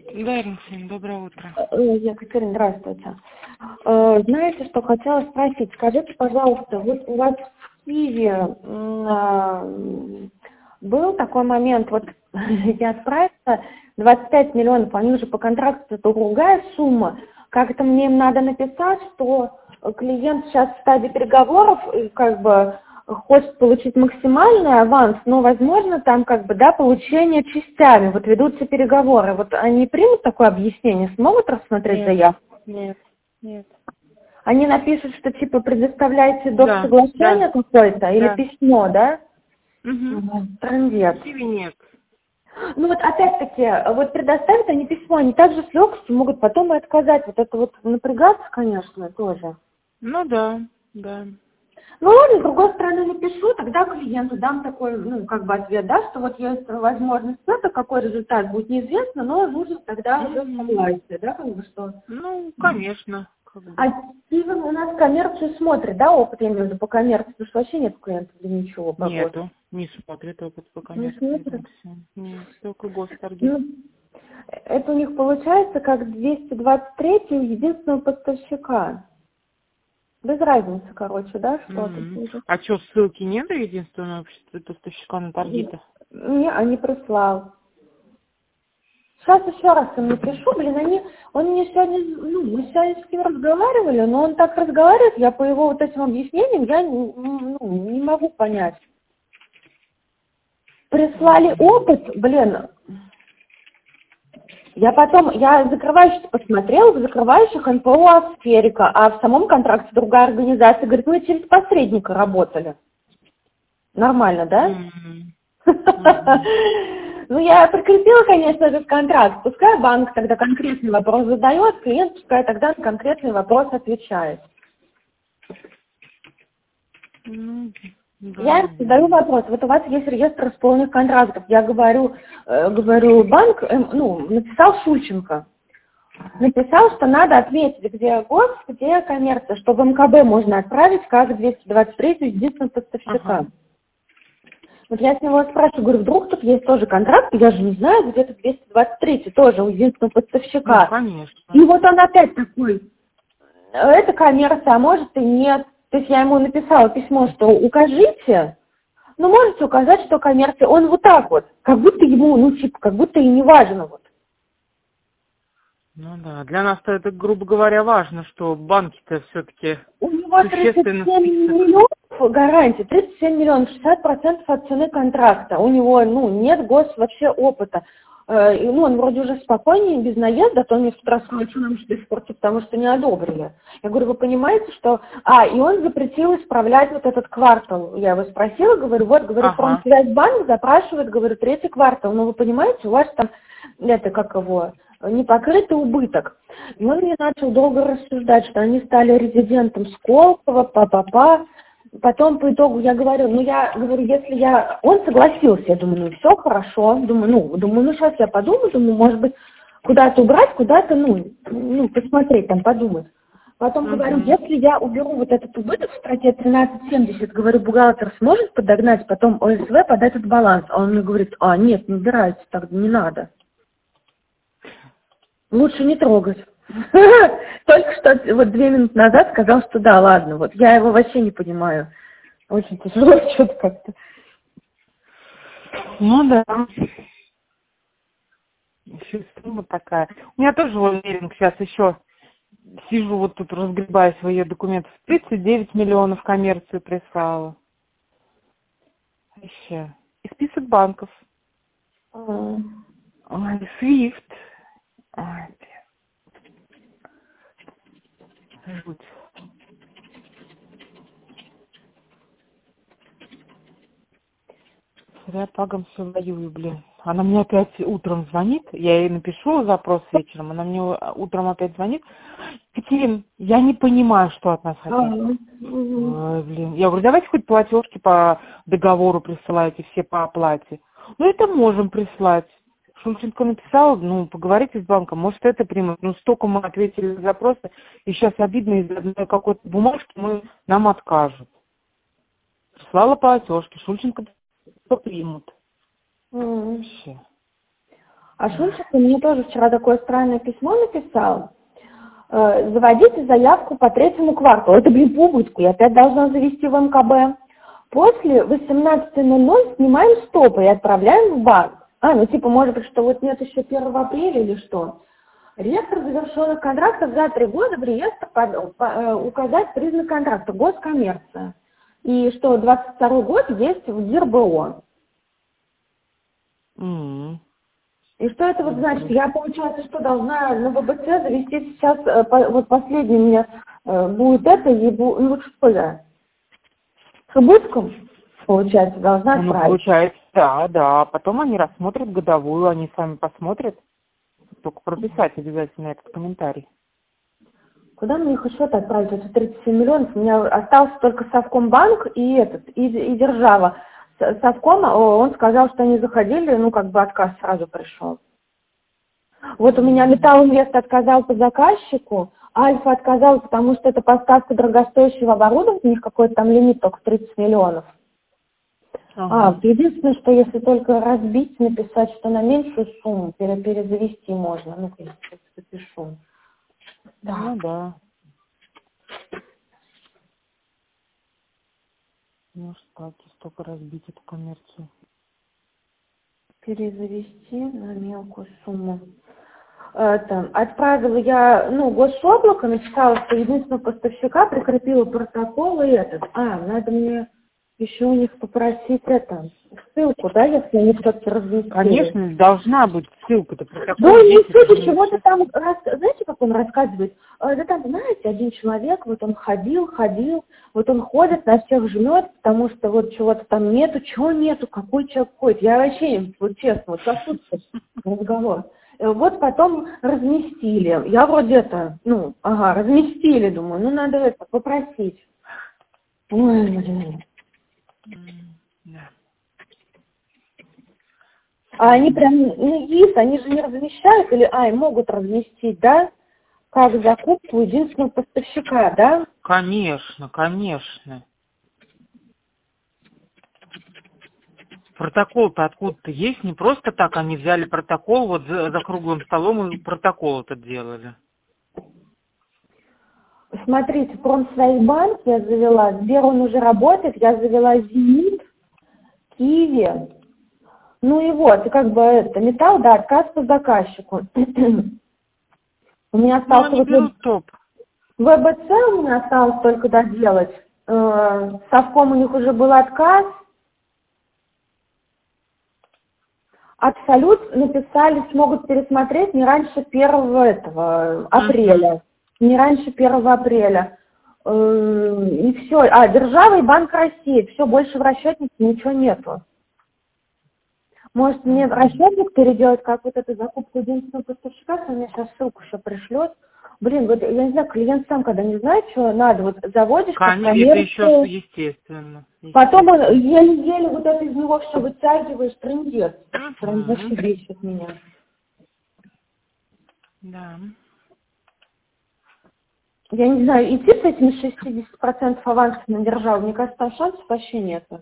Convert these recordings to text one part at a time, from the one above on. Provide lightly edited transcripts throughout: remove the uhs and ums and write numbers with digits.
Да, Ирина, доброе утро. Екатерина, здравствуйте. Знаете, что хотела спросить? Скажите, пожалуйста, вот у вас в Киеве был такой момент, вот я отправила 25 миллионов, они уже по контракту, это другая сумма. Как-то мне им надо написать, что клиент сейчас в стадии переговоров и как бы хочет получить максимальный аванс, но, возможно, там как бы, да, получение частями, вот ведутся переговоры. Вот они примут такое объяснение, смогут рассмотреть заявку? Нет. Они напишут, что типа предоставляете доп. Да, Соглашение какое-то или да. письмо, да? Угу. Трындец. Киви нет. Ну вот опять-таки, вот предоставят они письмо, они также с легкостью могут потом и отказать. Вот это вот напрягаться, конечно, тоже. Ну да. Ну ладно, с другой стороны напишу, тогда клиенту дам такой, ну, как бы ответ, да, что вот есть возможность это, какой результат будет неизвестно, но нужно тогда уже согласие, да, как бы что. Ну, конечно. А Стивен у нас коммерцию смотрит, да, опыт, я имею в виду, по коммерции, потому что вообще нет клиентов для ничего по году. Нету. Не смотрит опыт по Не коммерции. смотрит? Нет, только госторги. Ну, это у них получается как 223 у единственного поставщика. Без разницы, короче, да, что-то. А что, ссылки нет до единственного поставщика на торги-то? Не, не прислал. Сейчас еще раз им напишу, он мне сегодня, ну, мы сегодня с ним разговаривали, но он так разговаривает, я по его вот этим объяснениям, я не могу понять. Прислали опыт, я закрывающих посмотрела, в закрывающих НПО Асферика, а в самом контракте другая организация говорит, мы через посредника работали. Нормально, да? Ну, я прикрепила, конечно, этот контракт. Пускай банк тогда конкретный вопрос задает, клиент пускай тогда на конкретный вопрос отвечает. Я им задаю вопрос. Вот у вас есть реестр исполненных контрактов. Я говорю, банк, написал Шульченко. Написал, что надо отметить, где гос, где коммерция, что в МКБ можно отправить как 223 единственного поставщика. Вот я с него спрашиваю, говорю, вдруг тут есть тоже контракт, я же не знаю, где-то 223 тоже у единственного поставщика. Ну, конечно. И вот он опять такой, это коммерция, а может и нет. То есть я ему написала письмо, что укажите, но можете указать, что коммерция. Он вот так вот, как будто ему, как будто и не важно вот. Ну да, для нас-то это, грубо говоря, важно, что банки-то все-таки У него 37 миллионов гарантии, 37 миллионов, 60% от цены контракта. У него, нет вообще опыта. Он вроде уже спокойнее, без наезда, то он мне в тот раз сказал, что нам что испортить, потому что не одобрили. Я говорю, вы понимаете, что... и он запретил исправлять вот этот квартал. Я его спросила, говорю, Промсвязьбанк запрашивает, говорю, 3-й квартал. Ну, вы понимаете, у вас там, непокрытый убыток. И он мне начал долго рассуждать, что они стали резидентом Сколково, Потом по итогу я говорю, он согласился, я думаю, все хорошо, думаю, сейчас я подумаю, может быть, куда-то убрать, куда-то, посмотреть, там, подумать. Потом говорю, если я уберу вот этот убыток в строке 1370, говорю, бухгалтер сможет подогнать, потом ОСВ под этот баланс. А он мне говорит, нет, не убирайте, так не надо. Лучше не трогать. Только что, 2 минуты назад сказал, что да, ладно, я его вообще не понимаю. Очень тяжело что-то как-то. Ну да. Еще сумма такая. У меня тоже уверен, сейчас еще сижу тут, разгребая свои документы. 39 миллионов коммерцию прислала. Еще. И список банков. Ой, Свифт. Ой, жуть. Я пагом все воюю, Она мне опять утром звонит, я ей напишу запрос вечером, она мне утром опять звонит. Екатерина, я не понимаю, что от нас хотят. Ой, Я говорю, давайте хоть платежки по договору присылайте, все по оплате. Это можем прислать. Шульченко написала, поговорите с банком, может это примут. Столько мы ответили на запросы, и сейчас обидно из одной какой-то бумажки нам откажут. Прислала платежки, Шульченко примут. Вообще. А Шунчик мне тоже вчера такое странное письмо написал. Заводите заявку по 3-му кварталу. Это, блин, в убытку. Я опять должна завести в МКБ. После 18:00 снимаем стопы и отправляем в банк. Ну типа, может быть, что вот нет еще 1 апреля или что? Реестр завершенных контрактов за 3 года в реестр указать признак контракта, госкоммерция. И что 22 год есть в ГИР-БО. И что это вот значит? Я, получается, что должна на ВБЦ завести сейчас, вот последний у меня будет это, ну что я? С убытком, получается, должна отправить. Получается, да. Потом они рассмотрят годовую, они сами посмотрят. Только прописать обязательно этот комментарий. Куда мне их еще отправить? Это 37 миллионов. У меня остался только Совкомбанк и Держава. Совком, он сказал, что они заходили, ну как бы отказ сразу пришел. Вот у меня Металлинвест отказал по заказчику, Альфа отказал, потому что это поставка дорогостоящего оборудования, у них какой-то там лимит только 30 миллионов. Единственное, что если только разбить, написать, что на меньшую сумму перезавести можно. Ну-ка, я сейчас запишу. Да. Ну да. Может, так, столько разбить эту коммерцию. Перезавести на мелкую сумму. Отправила я, гособлако, написала, что единственного поставщика, прикрепила протокол и надо мне еще у них попросить ссылку, да, если они все-таки разместили. Конечно, должна быть ссылка-то, протокол. Да, не суть, чего-то там, знаете, как он рассказывает? Да там, знаете, один человек, вот он ходил, вот он ходит, на всех жмет, потому что вот чего-то там нету, чего нету, какой человек ходит. Я вообще, вот честно, вот сосудся разговор. Вот потом разместили. Я вроде разместили, думаю, надо это попросить. Ой, блин. Да. А они прям, они же не размещают или, могут разместить, да? Как закупку единственного поставщика, да? Конечно. Протокол-то откуда-то есть, не просто так они взяли протокол, вот за круглым столом и протокол этот делали. Смотрите, Промсвязьбанк я завела, Сбер он уже работает, я завела Зенит, Киви, и вот, и как бы Металл, да, отказ по заказчику. У меня остался они берут топ. ВБЦ у меня осталось только доделать. Совком у них уже был отказ. Абсолют написали, смогут пересмотреть не раньше 1 апреля. Не раньше 1 апреля. И все. Держава и Банк России. Все, больше в расчетнике ничего нету. Может, мне расчетник переделать, как вот эту закупку единственного поставщика, он мне сейчас ссылку еще пришлет. Блин, вот я не знаю, клиент сам, когда не знает, что надо, вот заводишь, конечно, это еще естественно. Потом он еле-еле вот это из него все вытягиваешь, трындец. Прям вообще бесит меня. Да. Я не знаю, идти с этими 60% аванса на державу, мне кажется, там шансов вообще нету.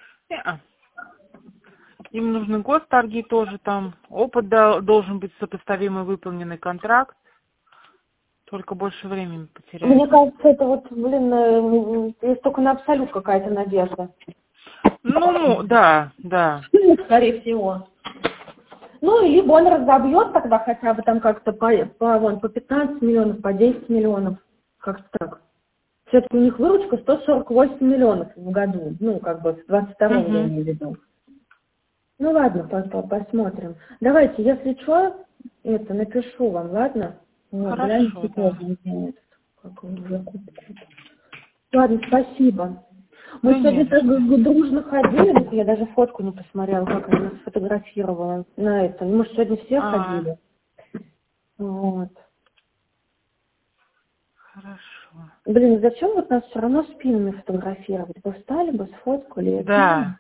Им нужны госторги тоже там. Опыт должен быть сопоставимый выполненный контракт. Только больше времени потеряют. Мне кажется, это вот, есть только на Абсолют какая-то надежда. Да. Скорее всего. Либо он разобьет тогда хотя бы там как-то по 15 миллионов, по 10 миллионов. Как-то так. Все-таки у них выручка 148 миллионов в году. В 22-м я имею в виду. Ладно, посмотрим. Давайте, если что, напишу вам, ладно? Хорошо, да. Ладно, спасибо. Мы сегодня так дружно ходили, я даже фотку не посмотрела, как она нас сфотографировала на это. Мы сегодня все ходили. Вот. Хорошо. Блин, зачем вот нас все равно спинами фотографировать? Вы встали бы, сфоткали? Да.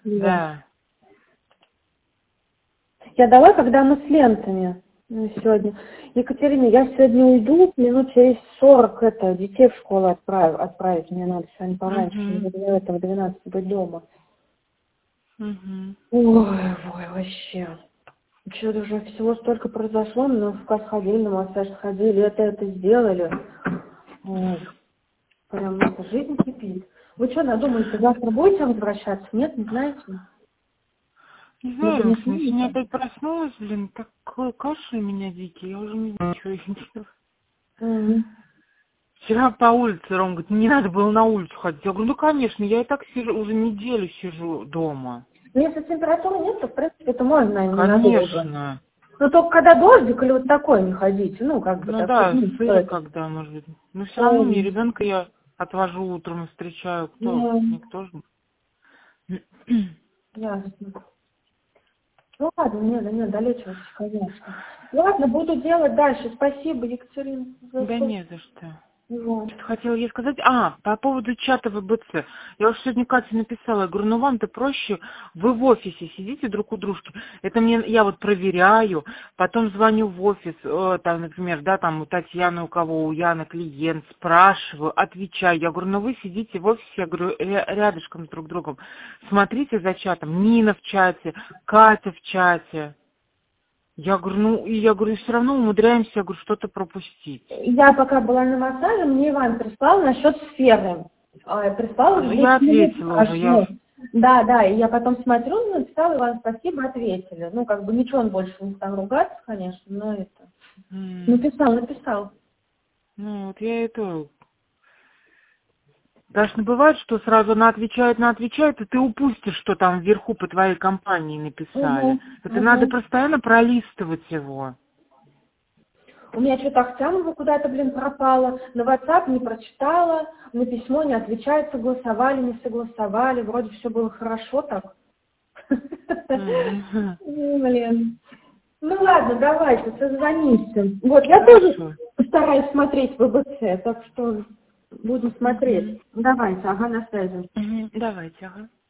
Я дала, когда мы с лентами сегодня. Екатерина, я сегодня уйду, минут через 40 детей в школу отправить. Мне надо сегодня пораньше, мне для этого 12 быть дома. Ой, вообще. Что-то уже всего столько произошло, мы в КАС ходили, на массаж ходили, это сделали. Ой, прям эта жизнь кипит. Вы что, надумаете, завтра будете возвращаться? Нет, не знаете? Не знаю, Максим, я сегодня опять проснулась, блин, такой кашель у меня дикий, я уже не знаю, что я делаю. Вчера по улице Ром говорит, не надо было на улицу ходить. Я говорю, ну конечно, я и так сижу, уже неделю сижу дома. Ну, если температуры нет, то, в принципе, это можно, не конечно. Надолго. Но только когда дождик или вот такой не ходите, ну, как бы ну так. Да, сыро когда, может быть. Но все равно мне ребенка я отвожу утром, встречаю. Кто? Никто же. Ясно. Ну ладно, не, долечиваться, конечно. Ладно, буду делать дальше. Спасибо, Екатерина. Да не за что. Вот. Что-то хотела ей сказать. По поводу чата ВБЦ. Я уже сегодня Кате написала. Я говорю, ну вам-то проще. Вы в офисе сидите друг у дружки. Это я вот проверяю. Потом звоню в офис. Там, например, да, там у Татьяны, у кого, у Яны клиент. Спрашиваю, отвечаю. Я говорю, ну вы сидите в офисе. Я говорю, рядышком друг с другом. Смотрите за чатом. Нина в чате, Катя в чате. Я говорю, все равно умудряемся, я говорю, что-то пропустить. Я пока была на массаже, мне Иван прислал насчет сферы. Прислал я ответила уже. Да, и я потом смотрю, написал Иван, спасибо, ответили. Ну, как бы ничего он больше не стал ругаться, конечно, но это... Написал. Ну, вот я это... Даже бывает, что сразу она отвечает, и ты упустишь, что там вверху по твоей компании написали. Это надо постоянно пролистывать его. У меня что-то Ахтямова куда-то, пропала, на WhatsApp не прочитала, на письмо не отвечает, согласовали, не согласовали, вроде все было хорошо так. Блин. Ну ладно, давайте, созвонимся. Вот, я тоже постараюсь смотреть ВБЦ, так что будем смотреть. Давайте, на связи. Давайте,